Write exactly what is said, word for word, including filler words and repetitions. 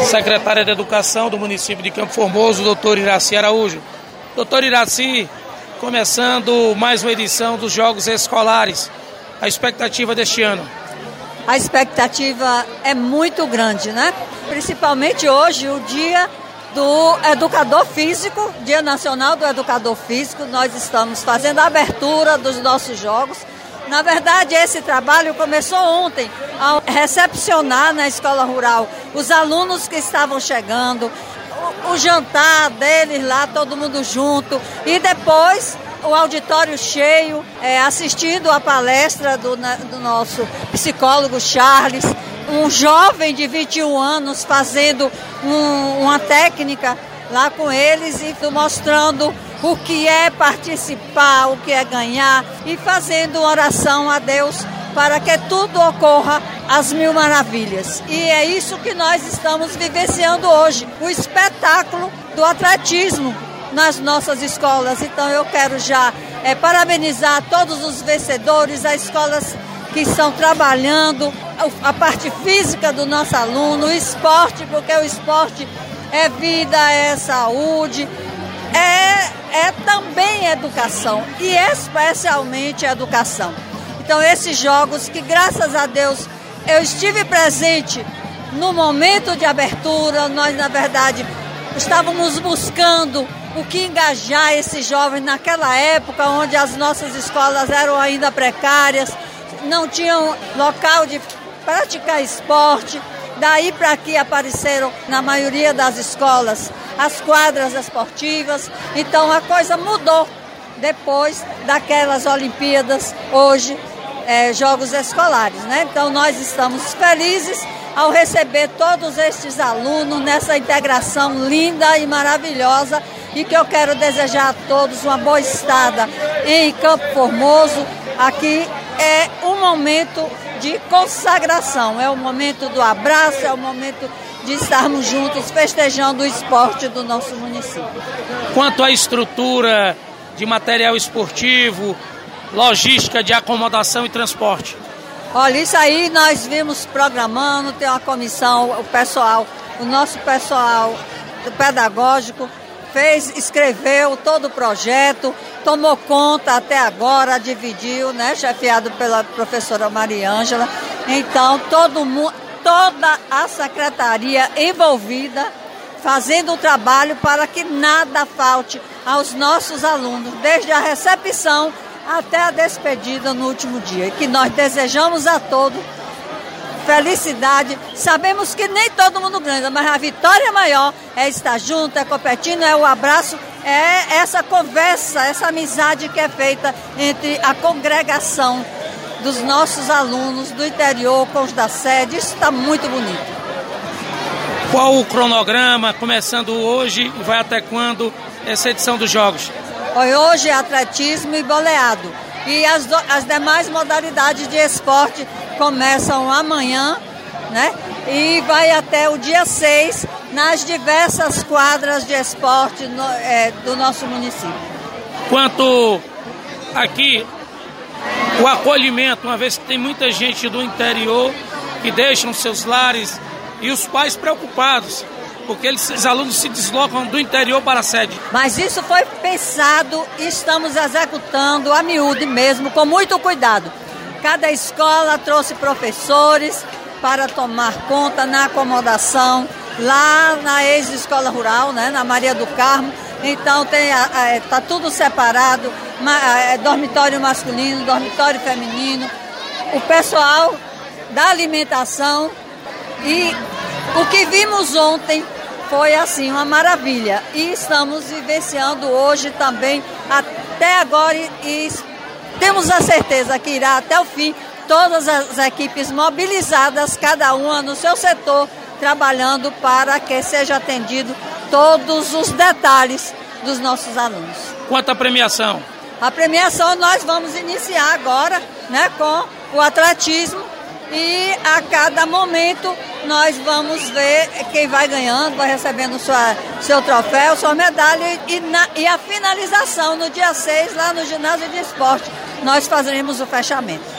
secretária de Educação do município de Campo Formoso, doutor Iraci Araújo. Doutor Iraci, começando mais uma edição dos Jogos Escolares, a expectativa deste ano? A expectativa é muito grande, né? Principalmente hoje, o dia do Educador Físico, Dia Nacional do Educador Físico. Nós estamos fazendo a abertura dos nossos jogos. Na verdade, esse trabalho começou ontem, ao recepcionar na escola rural os alunos que estavam chegando, o, o jantar deles lá, todo mundo junto, e depois o auditório cheio, é, assistindo a palestra do, do nosso psicólogo Charles, um jovem de vinte e um anos fazendo um, uma técnica lá com eles e mostrando o que é participar, o que é ganhar, e fazendo uma oração a Deus para que tudo ocorra às mil maravilhas. E é isso que nós estamos vivenciando hoje, o espetáculo do atletismo nas nossas escolas. Então eu quero já é, parabenizar todos os vencedores, as escolas que estão trabalhando, a parte física do nosso aluno, o esporte, porque o esporte é vida, é saúde, é, é também educação, e especialmente educação. Então esses jogos que, graças a Deus, eu estive presente no momento de abertura, nós na verdade estávamos buscando o que engajar esses jovens naquela época onde as nossas escolas eram ainda precárias, não tinham local de praticar esporte. Daí para aqui apareceram, na maioria das escolas, as quadras esportivas. Então a coisa mudou depois daquelas Olimpíadas, hoje, é, Jogos Escolares, né? Então nós estamos felizes ao receber todos estes alunos nessa integração linda e maravilhosa, e que eu quero desejar a todos uma boa estada em Campo Formoso. Aqui é um momento de consagração, é o momento do abraço, é o momento de estarmos juntos festejando o esporte do nosso município. Quanto à estrutura de material esportivo, logística de acomodação e transporte? Olha, isso aí nós vimos programando, tem uma comissão, o pessoal, o nosso pessoal pedagógico fez, escreveu todo o projeto, tomou conta até agora, dividiu, né, chefiado pela professora Mariângela. Então, todo mundo, toda a secretaria envolvida, fazendo o trabalho para que nada falte aos nossos alunos, desde a recepção até a despedida no último dia. E que nós desejamos a todos felicidade. Sabemos que nem todo mundo ganha, mas a vitória maior é estar junto, é competindo, é o abraço, é essa conversa, essa amizade que é feita entre a congregação dos nossos alunos do interior com os da sede. Isso está muito bonito. Qual o cronograma, começando hoje e vai até quando essa edição dos Jogos? Hoje é atletismo e boleado. E as, do, as demais modalidades de esporte começam amanhã, né? E vai até o dia seis nas diversas quadras de esporte no, é, do nosso município. Quanto aqui, o acolhimento, uma vez que tem muita gente do interior que deixam seus lares e os pais preocupados, porque eles, os alunos se deslocam do interior para a sede. Mas isso foi pensado e estamos executando a miúde mesmo, com muito cuidado. Cada escola trouxe professores para tomar conta na acomodação, lá na ex-escola rural, né, na Maria do Carmo. Então está tudo separado, é, dormitório masculino, dormitório feminino, o pessoal da alimentação. E o que vimos ontem foi assim uma maravilha, e estamos vivenciando hoje também até agora, e, e temos a certeza que irá até o fim, todas as equipes mobilizadas, cada uma no seu setor, trabalhando para que seja atendido todos os detalhes dos nossos alunos. Quanto à premiação? A premiação nós vamos iniciar agora, né, com o atletismo, e a cada momento nós vamos ver quem vai ganhando, vai recebendo sua, seu troféu, sua medalha, e, na, e a finalização no dia seis, lá no ginásio de esporte, nós faremos o fechamento.